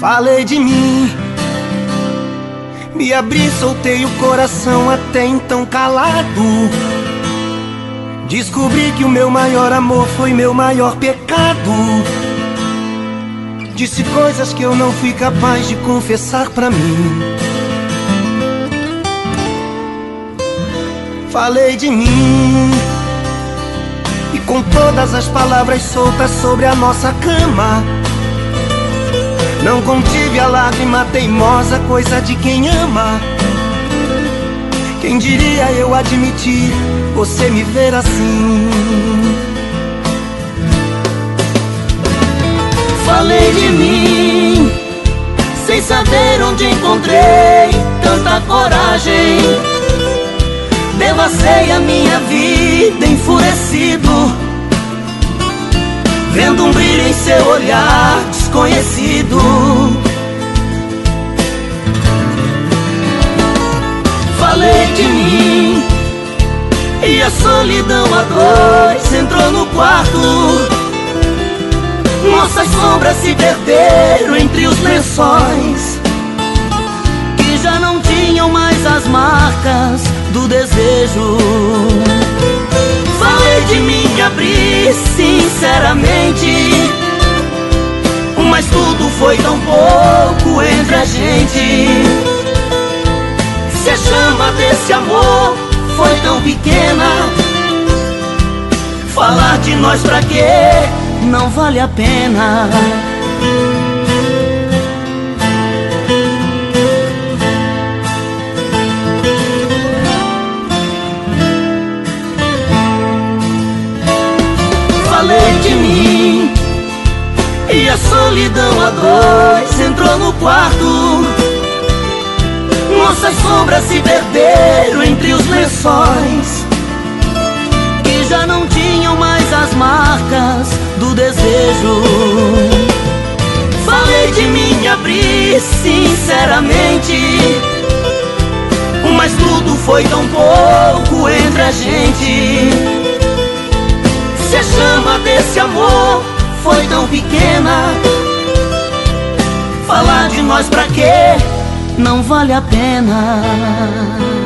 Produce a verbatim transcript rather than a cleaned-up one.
Falei de mim, me abri, soltei o coração até então calado. Descobri que o meu maior amor foi meu maior pecado. Disse coisas que eu não fui capaz de confessar pra mim. Falei de mim, e com todas as palavras soltas sobre a nossa cama. Não contive a lágrima teimosa, coisa de quem ama. Quem diria eu admitir você me ver assim? Falei de mim, sem saber onde encontrei tanta coragem. Devacei a minha vida enfurecido, vendo um brilho em seu olhar desconhecido. Falei de mim, e a solidão a dois entrou no quarto. Nossas sombras se perderam entre os lençóis, que já não tinham mais as marcas do desejo. Falei de mim, me abri sinceramente, mas tudo foi tão pouco entre a gente. Se a chama desse amor foi tão pequena, falar de nós pra quê? Não vale a pena. Falei de mim, e a solidão a dois entrou no quarto. Nossas sombras se perderam entre os lençóis, que já não tinham mais as marcas do desejo. Falei de mim, me abri sinceramente, mas tudo foi tão pouco entre a gente. Se a chama desse amor foi tão pequena, falar de nós pra quê? Não vale a pena.